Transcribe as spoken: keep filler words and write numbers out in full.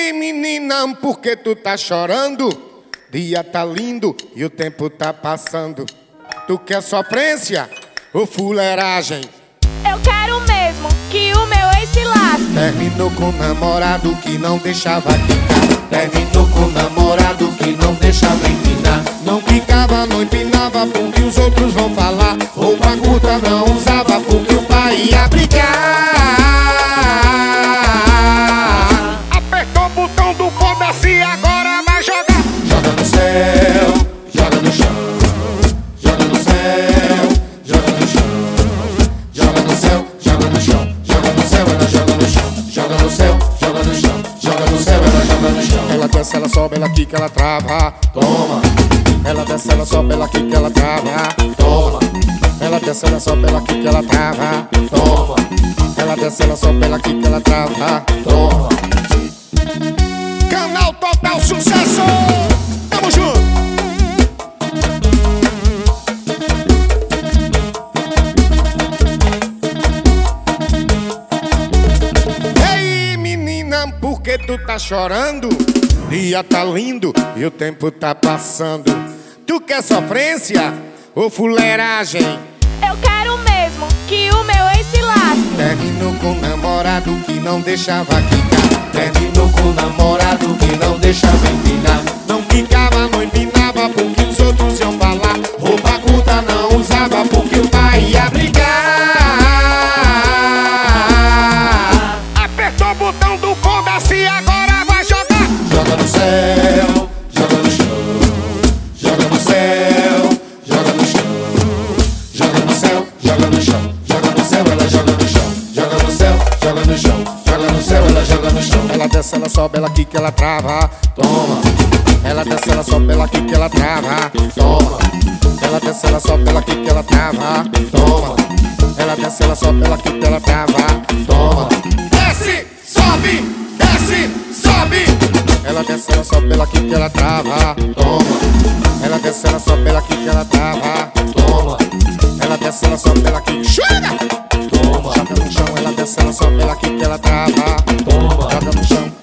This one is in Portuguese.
Ei, menina, por que tu tá chorando? Dia tá lindo e o tempo tá passando. Tu quer sofrência ou fuleiragem? Eu quero mesmo que o meu ex se lasque. Terminou com o namorado que não deixava quicar. Terminou com o namorado que não deixava empinar. Não quicava, não empinava porque os outros vão falar. Roupa curta não usava porque o pai ia brigar. Apertou o botão do foda-se, agora vai jogar. Joga no céu, joga no chão. Joga no céu, joga no chão. Joga no céu, joga no chão. Joga no céu, ela joga no chão. Joga no céu, joga no chão. Joga no céu, ela joga no chão. Ela desce, ela sobe, ela quica, ela trava. Toma. Ela desce, ela sobe, ela quica, ela trava. Toma. Ela desce, ela sobe, ela quica, ela trava. Toma. Ela desce, ela sobe, ela quica, ela trava. Toma. Canal Total Sucesso! Tamo junto! Ei, menina, por que tu tá chorando? Dia tá lindo e o tempo tá passando. Tu quer sofrência ou fuleiragem? Eu quero mesmo que o meu ex se lasque. Terminou com o namorado que não deixava quicar. Terminou com o namorado que não deixava empinar. Não quicava, não empinava porque os outros iam falar. Roupa curta não usava porque o pai ia brigar. Apertou o botão do foda-se, agora vai jogar. Joga no céu, joga no chão. Joga no céu, joga no chão. Joga no céu, joga no chão. Joga no céu, ela joga no chão. Joga no céu, joga no chão. Joga no céu, ela joga no chão. Ela desce, ela sobe, ela quica, ela trava. Toma. Ela desce, ela sobe, ela quica, ela trava. Toma. Ela desce, ela sobe, ela quica, ela trava. Toma. Ela desce, ela sobe, ela quica, ela trava. Toma. Desce, sobe, desce, sobe. Ela desce, ela sobe, ela quica, ela trava. Toma. Ela desce, ela sobe, ela quica, ela trava. Toma. Ela desce, ela sobe, ela quica. Chega! Toma. Joga no chão, ela desce, ela sobe, ela quica, ela trava. Toma. Joga no chão.